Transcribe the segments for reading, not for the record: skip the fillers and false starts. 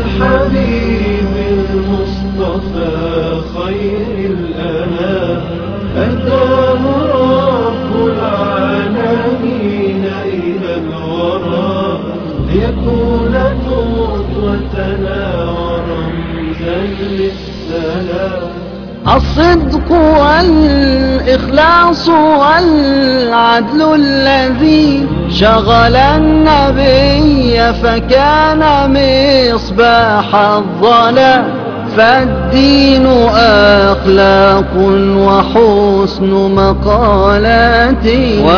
الحبيب المصطفى خير الأنام أتاه رب العالمين إلى الورى ليكون قدوتنا ورمزا للسلام. الصدق والإخلاص والعدل الذي شغل النبي فكان مصباح الظلام. فالدين أخلاق وحسن مقالات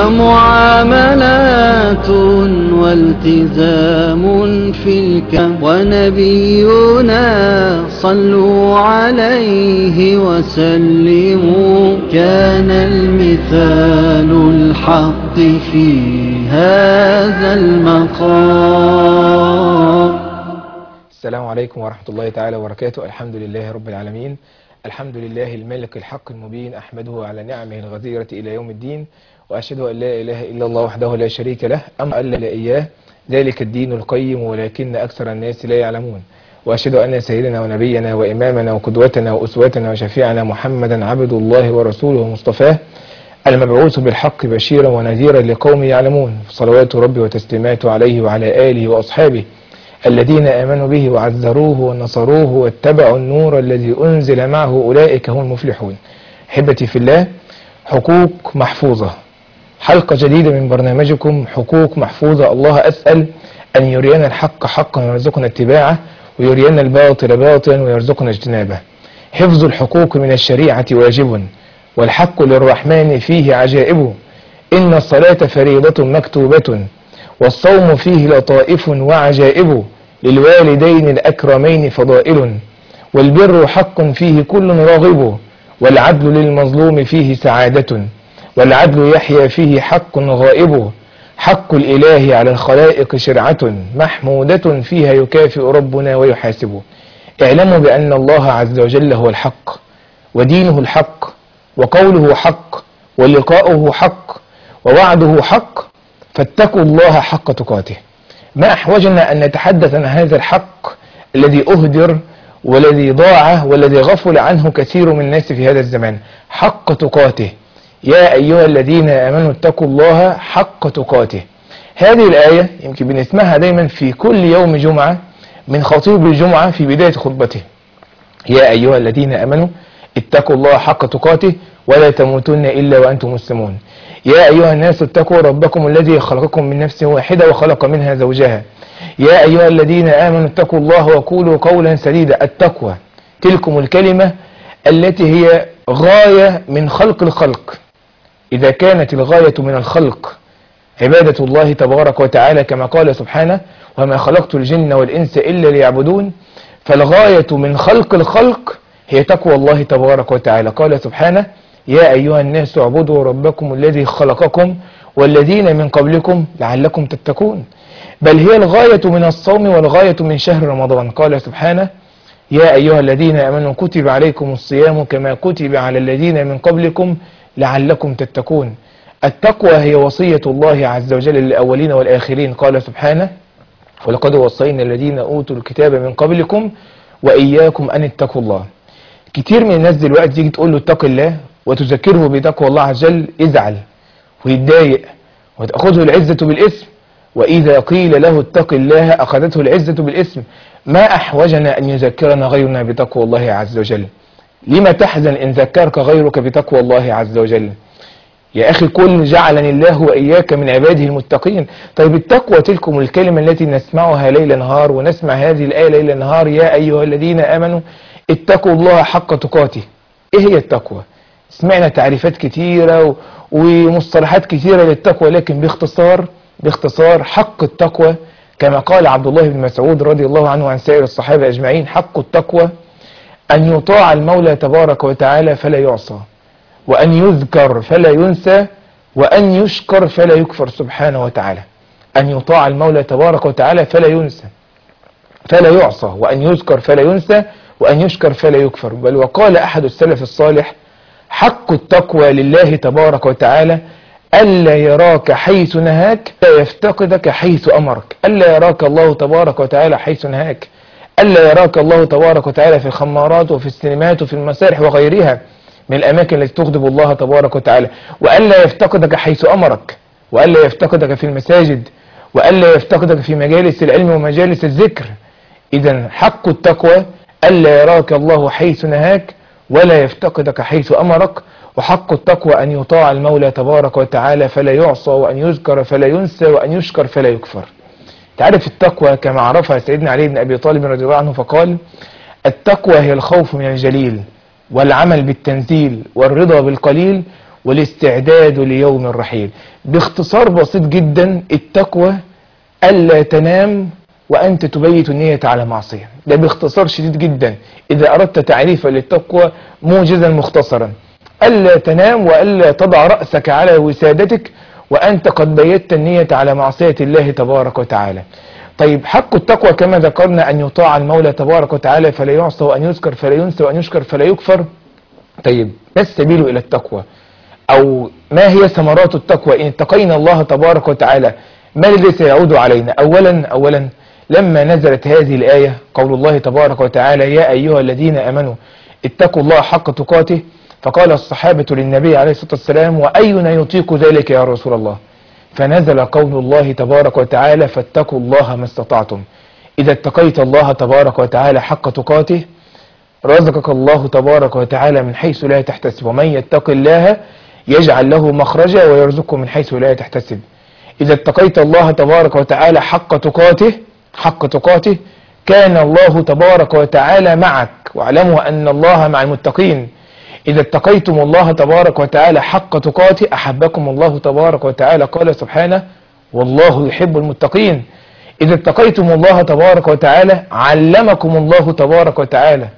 ومعاملات والتزام في الكون. ونبينا صلوا عليه وسلموا كان المثال الحق في هذا المقام. السلام عليكم ورحمة الله تعالى وبركاته. الحمد لله رب العالمين، الحمد لله الملك الحق المبين، أحمده على نعمه الغزيرة إلى يوم الدين، وأشهد أن لا إله إلا الله وحده لا شريك له أما ألا لا إياه، ذلك الدين القيم ولكن أكثر الناس لا يعلمون. وأشهد أن سيدنا ونبينا وإمامنا وقدوتنا وأسوتنا وشفيعنا محمدا عبد الله ورسوله ومصطفاه المبعوث بالحق بشيرا ونذيرا لقوم يعلمون. صلوات ربي وتسليماته عليه وعلى آله وأصحابه الذين آمنوا به وعزروه ونصروه واتبعوا النور الذي أنزل معه، أولئك هم المفلحون. أحبتي في الله، حقوق محفوظة، حلقة جديدة من برنامجكم حقوق محفوظة. الله أسأل أن يرينا الحق حقا ويرزقنا اتباعه، ويرينا الباطل باطلا ويرزقنا اجتنابه. حفظ الحقوق من الشريعة واجب، والحق للرحمن فيه عجائب. إن الصلاة فريضة مكتوبة، والصوم فيه لطائف وعجائب. للوالدين الأكرمين فضائل، والبر حق فيه كل راغب. والعدل للمظلوم فيه سعادة، والعدل يحيى فيه حق غائب. حق الإله على الخلائق شرعة، محمودة فيها يكافئ ربنا ويحاسب. اعلموا بأن الله عز وجل هو الحق، ودينه الحق، وقوله حق، ولقاؤه حق، ووعده حق، فاتقوا الله حق تقاته. ما أحوجنا أن نتحدث عن هذا الحق الذي أهدر والذي ضاع والذي غفل عنه كثير من الناس في هذا الزمان، حق تقاته. يا أيها الذين آمنوا اتقوا الله حق تقاته. هذه الآية يمكن بنسمعها دايما في كل يوم جمعة من خطيب الجمعة في بداية خطبته. يا أيها الذين آمنوا اتقوا الله حق تقاته ولا تموتن إلا وأنتم مسلمون. يا أيها الناس اتقوا ربكم الذي خلقكم من نفس واحدة وخلق منها زوجها. يا أيها الذين آمنوا اتقوا الله وقولوا قولا سديدا. التقوى تلكم الكلمة التي هي غاية من خلق الخلق. إذا كانت الغاية من الخلق عبادة الله تبارك وتعالى كما قال سبحانه وما خلقت الجن والإنس إلا ليعبدون، فالغاية من خلق الخلق هي تقوى الله تبارك وتعالى. قال سبحانه يا أيها الناس اعبدوا ربكم الذي خلقكم والذين من قبلكم لعلكم تتقون. بل هي الغاية من الصوم والغاية من شهر رمضان. قال سبحانه يا أيها الذين آمنوا كتب عليكم الصيام كما كتب على الذين من قبلكم لعلكم تتقون. التقوى هي وصية الله عز وجل للأولين والآخرين. قال سبحانه ولقد وصينا الذين أوتوا الكتاب من قبلكم وإياكم أن اتقوا الله. كتير من الناس دلوقتي تيجي تقول له اتق الله وتذكره بتقوى الله عز وجل يزعل ويتضايق وتأخذه العزة بالاسم، وإذا قيل له اتق الله أخذته العزة بالاسم. ما أحوجنا أن يذكرنا غيرنا بتقوى الله عز وجل؟ لما تحزن إن ذكرك غيرك بتقوى الله عز وجل؟ يا أخي قل جعلني الله وإياك من عباده المتقين. طيب التقوى تلكم الكلمة التي نسمعها ليل نهار، ونسمع هذه الآية ليل نهار يا أيها الذين آمنوا اتقوا الله حق تقاته. إيه هي التقوى؟ سمعنا تعريفات كثيرة ومصطلحات كثيرة للتقوى، لكن باختصار حق التقوى كما قال عبد الله بن مسعود رضي الله عنه عن سائر الصحابة أجمعين: حق التقوى أن يطاع المولى تبارك وتعالى فلا يعصى، وأن يذكر فلا ينسى، وأن يشكر فلا يكفر سبحانه وتعالى. أن يطاع المولى تبارك وتعالى فلا يعصى، وأن يذكر فلا ينسى، وأن يشكر فلا يكفر. بل وقال أحد السلف الصالح: حق التقوى لله تبارك وتعالى ألا يراك حيث نهاك، لا يفتقدك حيث أمرك. ألا يراك الله تبارك وتعالى حيث نهاك، ألا يراك الله تبارك وتعالى في الخمارات وفي السينمات وفي المسارح وغيرها من الأماكن التي تغضب الله تبارك وتعالى، وألا يفتقدك حيث أمرك، وألا يفتقدك في المساجد، وألا يفتقدك في مجالس العلم ومجالس الذكر. إذا حق التقوى ألا يراك الله حيث نهاك ولا يفتقدك حيث أمرك، وحق التقوى أن يطاع المولى تبارك وتعالى فلا يعصى، وأن يذكر فلا ينسى، وأن يشكر فلا يكفر. تعرف التقوى كما عرفها سيدنا علي بن أبي طالب رضي الله عنه فقال: التقوى هي الخوف من الجليل، والعمل بالتنزيل، والرضا بالقليل، والاستعداد ليوم الرحيل. باختصار بسيط جدا، التقوى ألا تنام وأنت تبيت النية على معصية. ده باختصار شديد جدا إذا أردت تعريفا للتقوى موجزا مختصرا: ألا تنام وألا تضع رأسك على وسادتك وأنت قد بيت النية على معصية الله تبارك وتعالى. طيب حق التقوى كما ذكرنا أن يطاع المولى تبارك وتعالى فلا يعصى، وأن يذكر فلا ينسى، وأن يشكر فلا يكفر. طيب ما السبيل إلى التقوى، أو ما هي ثمرات التقوى إن اتقينا الله تبارك وتعالى؟ ما الذي سيعود علينا؟ أولا لما نزلت هذه الآية قول الله تبارك وتعالى: يا أيها الذين آمنوا اتقوا الله حق تقاته، فقال الصحابة للنبي عليه الصلاة والسلام: وأينا يطيق ذلك يا رسول الله؟ فنزل قول الله تبارك وتعالى: فاتقوا الله ما استطعتم. إذا اتقيت الله تبارك وتعالى حق تقاته رزقك الله تبارك وتعالى من حيث لا تحتسب، ومن يتق الله يجعل له مخرجا ويرزقه من حيث لا تحتسب. إذا اتقيت الله تبارك وتعالى حق تقاته كان الله تبارك وتعالى معك، واعلموا أن الله مع المتقين. إذا اتقيتم الله تبارك وتعالى حق تقاته أحبكم الله تبارك وتعالى، قال سبحانه: والله يحب المتقين. إذا اتقيتم الله تبارك وتعالى علمكم الله تبارك وتعالى.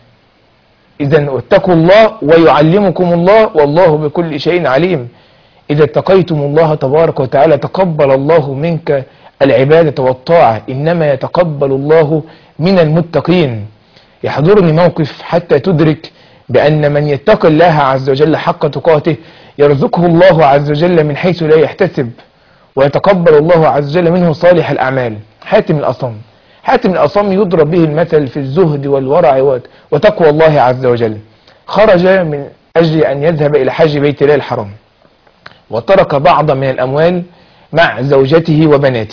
إذا اتقوا الله ويعلمكم الله، والله بكل شيء عليم. إذا اتقيتم الله تبارك وتعالى تقبل الله منك العبادة والطاعة، إنما يتقبل الله من المتقين. يحضرني موقف حتى تدرك بأن من يتقي الله عز وجل حق تقاته يرزقه الله عز وجل من حيث لا يحتسب، ويتقبل الله عز وجل منه صالح الأعمال. حاتم الأصم يضرب به المثل في الزهد والورع وتقوى الله عز وجل. خرج من أجل أن يذهب إلى حج بيت الله الحرام، وترك بعض من الأموال مع زوجته وبناته.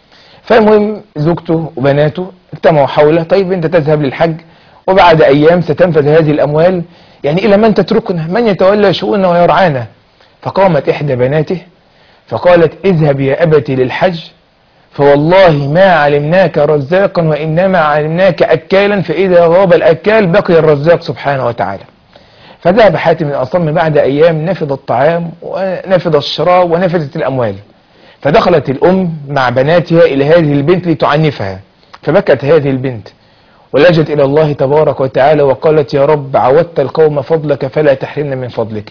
فالمهم زوجته وبناته اجتمعوا حوله: طيب أنت تذهب للحج وبعد أيام ستنفذ هذه الأموال، يعني إلى من تتركنا؟ من يتولى شؤوننا ويرعانا؟ فقامت إحدى بناته فقالت: اذهب يا أبتي للحج، فوالله ما علمناك رزاقا وإنما علمناك أكالا، فإذا غاب الأكال بقي الرزاق سبحانه وتعالى. فذهب حاتم الأصم بعد أيام، نفذ الطعام ونفذ الشراب ونفذت الأموال. فدخلت الأم مع بناتها إلى هذه البنت لتعنفها، فبكت هذه البنت ولجت إلى الله تبارك وتعالى وقالت: يا رب عودت القوم فضلك فلا تحرمنا من فضلك.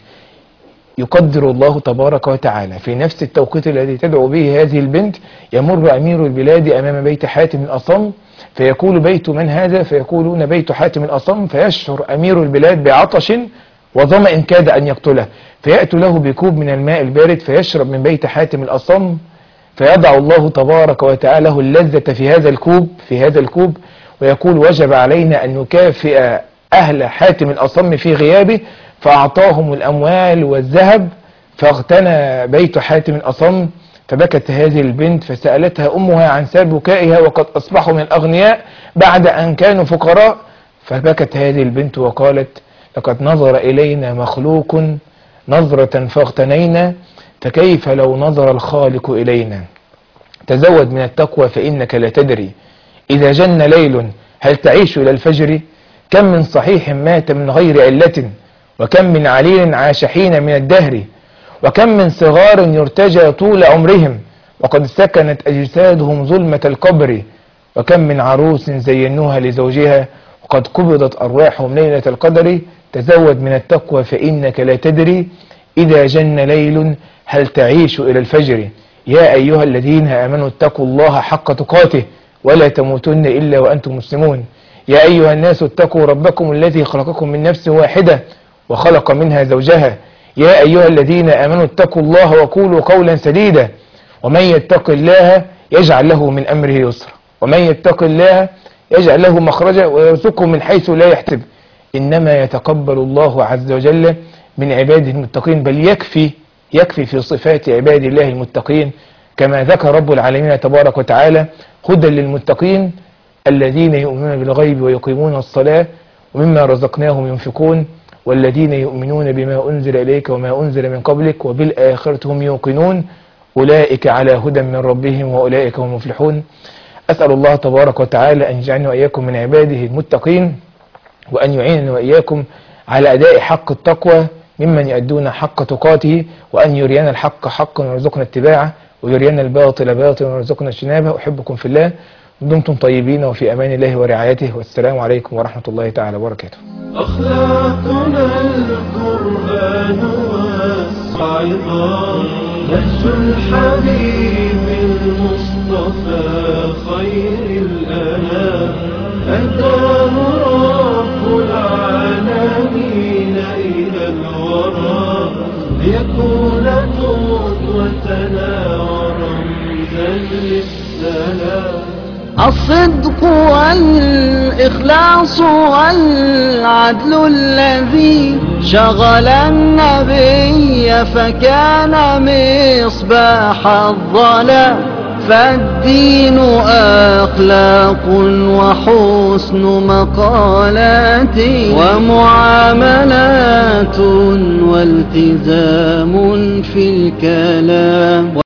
يقدر الله تبارك وتعالى في نفس التوقيت الذي تدعو به هذه البنت يمر أمير البلاد أمام بيت حاتم الأصم، فيقول: بيت من هذا؟ فيقولون: بيت حاتم الأصم. فيشعر أمير البلاد بعطش وظمأ كاد أن يقتله، فيأتي له بكوب من الماء البارد فيشرب من بيت حاتم الأصم، فيضع الله تبارك وتعالى له اللذة في هذا الكوب ويقول: وجب علينا أن نكافئ أهل حاتم الأصم في غيابه، فأعطاهم الأموال والذهب، فاغتنى بيت حاتم الأصم. فبكت هذه البنت فسألتها أمها عن سبب بكائها وقد أصبحوا من الأغنياء بعد أن كانوا فقراء. فبكت هذه البنت وقالت: لقد نظر إلينا مخلوق نظرة فاغتنينا، فكيف لو نظر الخالق إلينا؟ تزود من التقوى فإنك لا تدري إذا جن ليل هل تعيش إلى الفجر؟ كم من صحيح مات من غير علة، وكم من عليل عاش حين من الدهر، وكم من صغار يرتجى طول عمرهم وقد سكنت أجسادهم ظلمة القبر، وكم من عروس زينوها لزوجها وقد قبضت أرواحهم ليلة القدر. تزود من التقوى فإنك لا تدري إذا جن ليل هل تعيش إلى الفجر. يا أيها الذين آمنوا اتقوا الله حق تقاته ولا تموتن إلا وأنتم مسلمون. يا أيها الناس اتقوا ربكم الذي خلقكم من نفس واحدة وخلق منها زوجها. يا أيها الذين آمنوا اتقوا الله وقولوا قولا سديدا، ومن يتق الله يجعل له من أمره يسرا، ومن يتق الله يجعل له مخرجا ويرزقه من حيث لا يحتسب. إنما يتقبل الله عز وجل من عباده المتقين، بل يكفي في صفات عباد الله المتقين كما ذكر رب العالمين تبارك وتعالى: هدى للمتقين الذين يؤمنون بالغيب ويقيمون الصلاة ومما رزقناهم ينفقون والذين يؤمنون بما أنزل إليك وما أنزل من قبلك وبالآخرة هم يوقنون أولئك على هدى من ربهم وأولئك هم المفلحون. أسأل الله تبارك وتعالى أن يجعلنا وإياكم من عباده المتقين، وأن يعيننا وإياكم على أداء حق التقوى ممن يؤدون حق تقاته، وأن يرينا الحق حقا ويرزقنا اتباعه، ويرينا الباطل باطلا ويرزقنا اجتنابه. أحبكم في الله، دمتم طيبين وفي أمان الله ورعايته، والسلام عليكم ورحمة الله تعالى وبركاته. أخلاقنا القرآن والصعظة، نهج الحبيب المصطفى خير الأنام، أهداه رب العالمين إلى الورى ليكون قدوتنا ورمزا للسلام. الصدق والإخلاص والعدل الذي شغل النبي فكان مصباح الظلام، فالدين أخلاق وحسن مقالات ومعاملات والتزام في الكلام.